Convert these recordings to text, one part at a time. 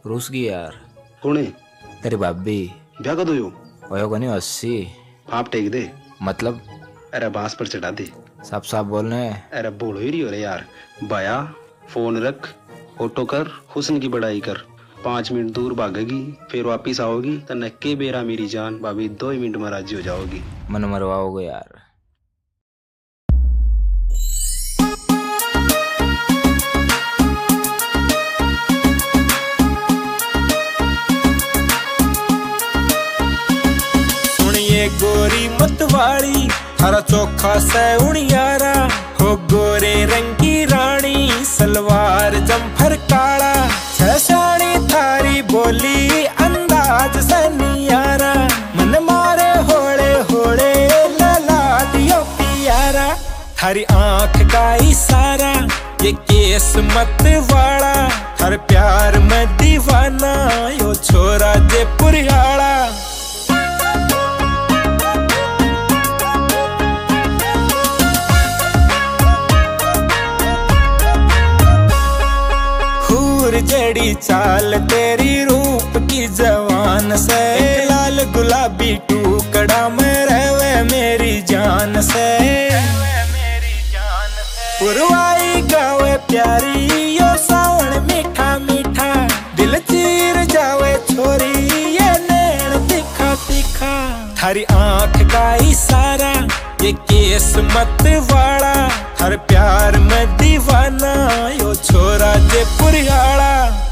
रूस गई यार। कौन है? तेरी भाभी। ब्याह कदों हो? ओयो को नहीं 80। आप टेक दे। मतलब अरे बांस पर चढ़ा दे। साफ साफ बोलने। अरे बोलो ही रही हो रे यार। बाया फोन रख, ऑटो कर, हुस्न की बड़ाई कर। 5 मिनट दूर भागेगी, फिर वापिस आओगी तो नक्के बेरा मेरी जान भाभी 2 ही मिनट में राजी हो जाओगी। मन मरवाओगे यार। सुनिए गोरी मतवाड़ी थारा चोखा से उड़ियारा हो, गोरे रंग की रानी सलवार जम्फर काला, छशानी थारी बोली अंदाज से नियारा, मन मारे होले होले लला दियो पियारा, थारी आंख का इशारा ये केस मत वाला, हर प्यार में दीवाना यो छोरा जे पुरियाला। जड़ी चाल तेरी रूप की जवान से, लाल गुलाबी टुकड़ा में रहवे मेरी जान से, पुरवाई गावे प्यारी यो सावन मीठा मीठा, दिल चीर जावे छोरी ये नैन तीखा तीखा, थारी आंख का इशारा ये केस मत वाला, हर प्यार में दीवाना यो छोरा जे पुरियाला।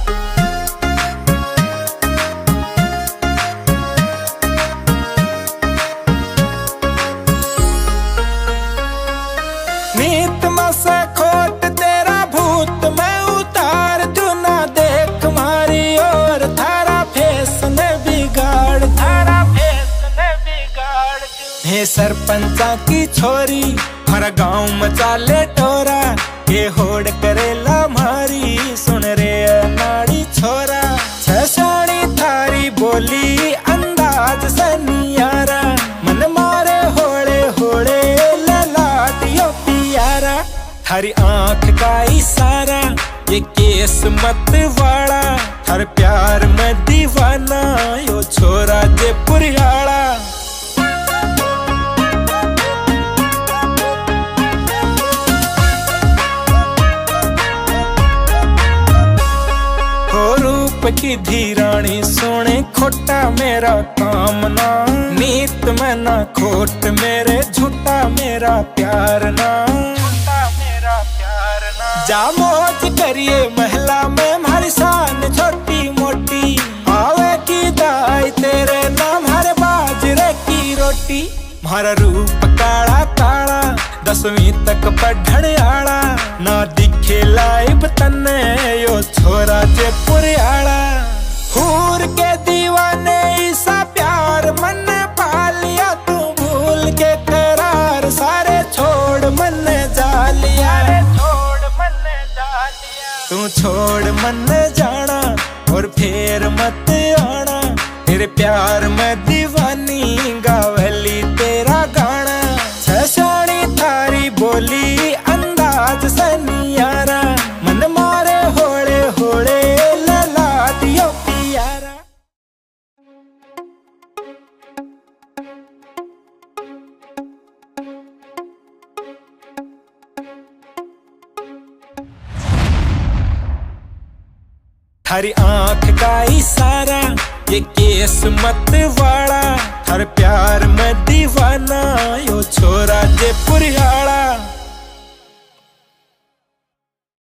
नीत में से खोट तेरा भूत मैं उतार दूं ना, देख मारी और थारा फेस ने बिगाड़, थारा फेस ने बिगाड़ दूं। हे सरपंचा की छोरी हर गांव में चाले टोरा, ये होड़ करेला मारी सुन रे नाड़ी छोरा, छशानी थारी बोली अंदाज से नियारा, मन मारे होले होले लला दियो पियारा, थारी आंख का इशारा ये केस मत वाला, हर प्यार में दीवाना यो छोरा जे पुरियाला। की धीरानी सोने खोटा मेरा काम ना, नीत में ना खोट मेरे झूठा मेरा प्यार ना, झूठा मेरा प्यार ना, जा मौज करिए महला में हमारी शान छोटी मोटी, आवे की दाई तेरे नाम हर बाजरे की रोटी, हमारा रूप काला काला 10वीं तक पढ़ने आला, ना दिखे लाइब तन्ने यो छोरा जे पुरियाला, हूर के दीवाने ऐसा प्यार मन पालिया, तू भूल के करार सारे छोड़ मन जालिया, छोड़ मन जालिया, तू छोड़ मन जाना और फिर मत आना, तेरे प्यार में दीवानी गावली तेरा गाना, छशानी थारी बोली अंदाज से नियारा, मन मारे होले होले लला दियो पियारा। थारी आंख का इशारा ये केस मत वाला, हर प्यार में दीवाना यो छोरा जे पुरिया।